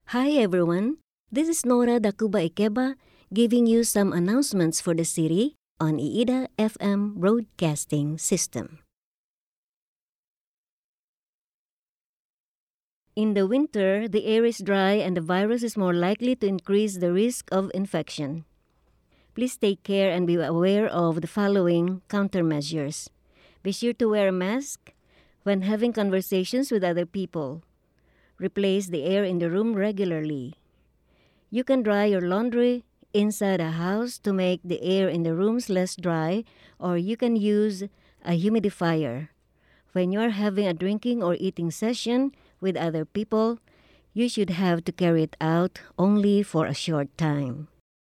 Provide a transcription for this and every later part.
Hi everyone, this is Nora Dakuba Ikeba giving you some announcements for the city on IIDA FM Broadcasting System. In the winter, the air is dry and the virus is more likely to increase the risk of infection. Please take care and be aware of the following countermeasures. Be sure to wear a mask when having conversations with other people. Replace the air in the room regularly. You can dry your laundry inside a house to make the air in the rooms less dry, or you can use a humidifier. When you are having a drinking or eating session with other people, you should have to carry it out only for a short time.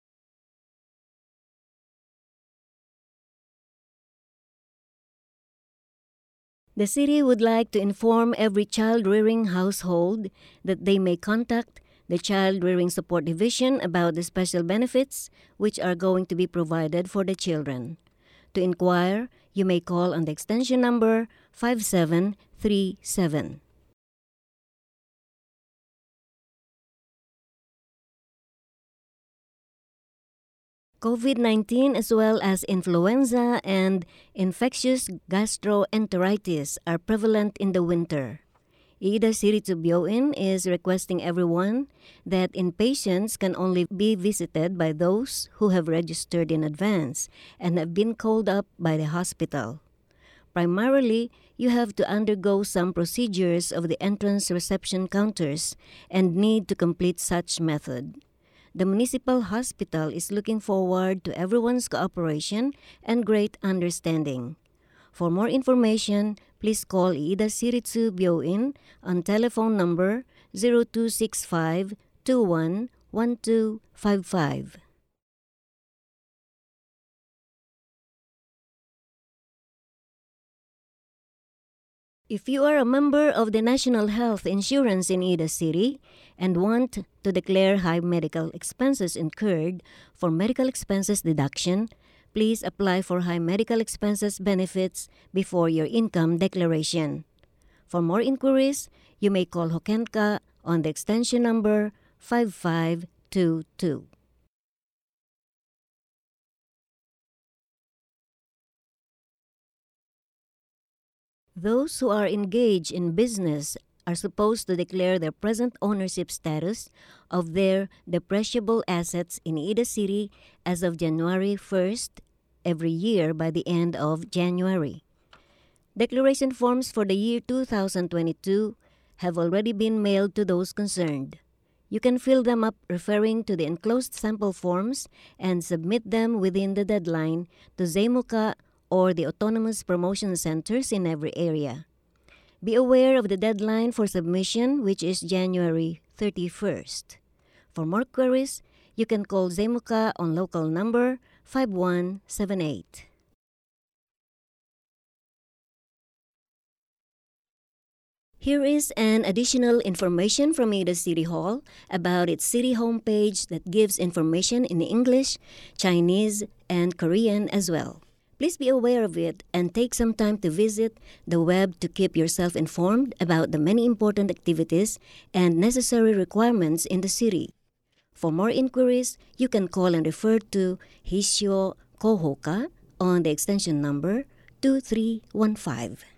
The city would like to inform every child-rearing household that they may contact the Child Rearing Support Division about the special benefits which are going to be provided for the children. To inquire, you may call on the extension number 5737. COVID-19 as well as influenza and infectious gastroenteritis are prevalent in the winter. IIDA City Tubyoin is requesting everyone that inpatients can only be visited by those who have registered in advance and have been called up by the hospital. Primarily, you have to undergo some procedures of the entrance reception counters and need to complete such method. The municipal hospital is looking forward to everyone's cooperation and great understanding. For more information, please call IIDA Siritsu Byoin on telephone number 0265-21-1255. If you are a member of the National Health Insurance in IIDA City and want to declare high medical expenses incurred for medical expenses deduction, please apply for high medical expenses benefits before your income declaration. For more inquiries, you may call Hokenka on the extension number 5522. Those who are engaged in business are supposed to declare their present ownership status of their depreciable assets in IIDA City as of January 1st every year by the end of January. Declaration forms for the year 2022 have already been mailed to those concerned. You can fill them up referring to the enclosed sample forms and submit them within the deadline to ZEMUCA or the autonomous promotion centers in every area. Be aware of the deadline for submission, which is January 31st. For more queries, you can call ZEMUCA on local number 5178. Here is an additional information from IIDA City Hall about its city homepage that gives information in English, Chinese, and Korean as well. Please be aware of it and take some time to visit the web to keep yourself informed about the many important activities and necessary requirements in the city. For more inquiries, you can call and refer to Hishio Kohoka on the extension number 2315.